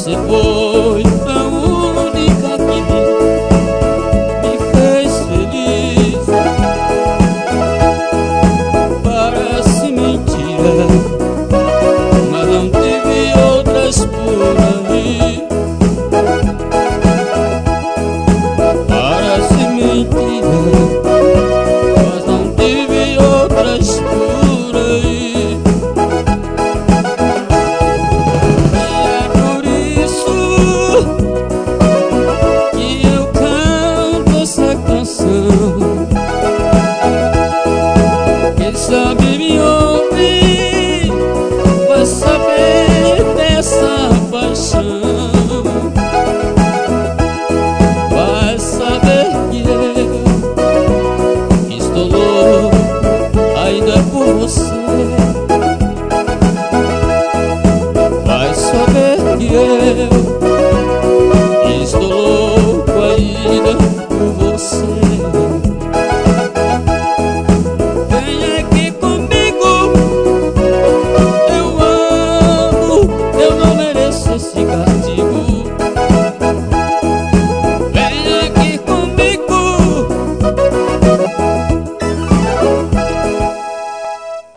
Você foi a única que me fez feliz. Parece mentira, mas não tive outras por aí. Parece mentira, mas não tive outras por aí. E é por isso que eu canto essa canção. Quem sabe me ouvir vai saber dessa paixão. Vai saber que eu estou louco ainda por você. Vai saber que eu estou louco ainda por você.